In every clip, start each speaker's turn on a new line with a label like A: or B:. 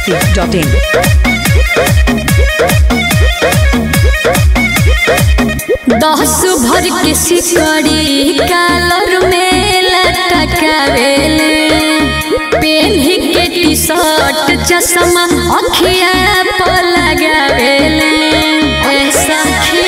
A: biharmasti.in
B: दस भर के सिकड़ी कालर में लटकावेले पेन्ही के टी शर्ट चश्मा अखिया पर लगावेले ऐसा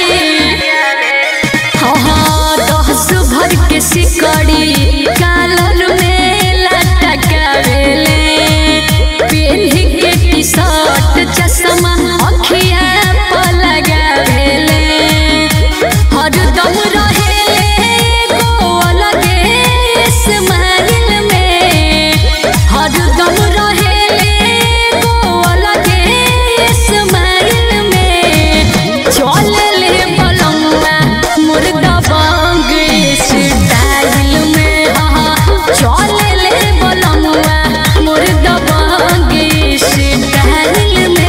B: दस भर के सिकड़ी कालर में लटकावेले पेन्ही के टी शर्ट चश्मा अखिया पर लगावेले हरदम रहे को अलगे स्माइल में हरदम रहे को अलगे स्माइल में चल ले बलम्मा मुर्दा बांग स्टाइल में चल ले बलम्मा मुर्दा बांग स्टाइल में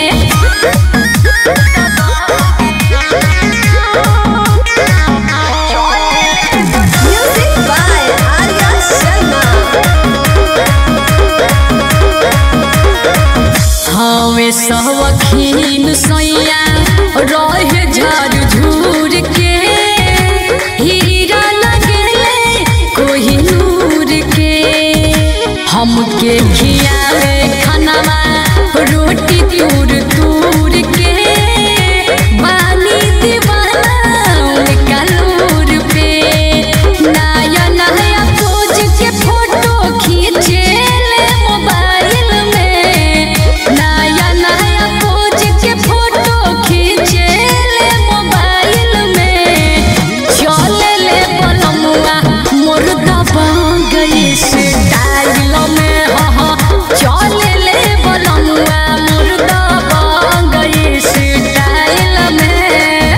B: हमें सवखीन सैया रहे झाड़ झूर के हीरा लगले कोई नूर के हमके खियावे खानावा रोटी तूर तूर के बानी दीवाना उनका नूर पे नया नया पोज के फोटो खींचे ले मोबाइल में नया नया पोज के फोटो खींचे ले मोबाइल में चल ले बलमुआ मुर्दा बांग स्टाइल में चल ले बलमुआ मुर्दा बांग स्टाइल में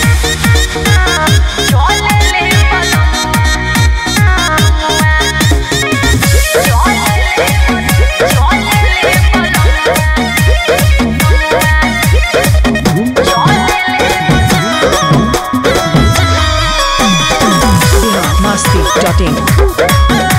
B: चल ले
A: biharmasti.in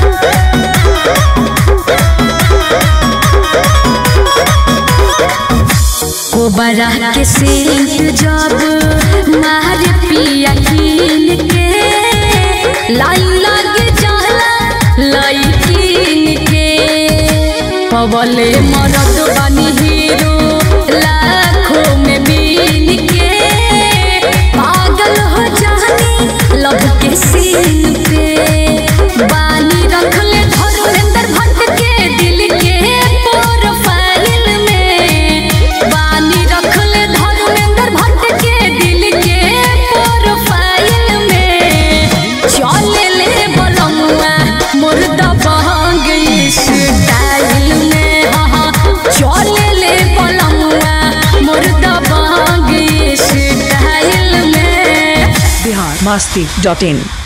B: कोबरा के सेंट जब मार पिया कीन के लाइन लग जाला लाइकिन के पवले मरद बनी हीरो लाखों में बीन के पागल हो जानी लब के सीन पे बानी रख ले धर्मेंद्र भट्ट के दिल के प्रोफाइल में बानी रख ले धर्मेंद्र भट्ट के दिल के प्रोफाइल में चल ले बलमुआ मुर्दा बांग स्टाइल में चल ले बलमुआ मुर्दा बांग स्टाइल में
A: biharmasti.in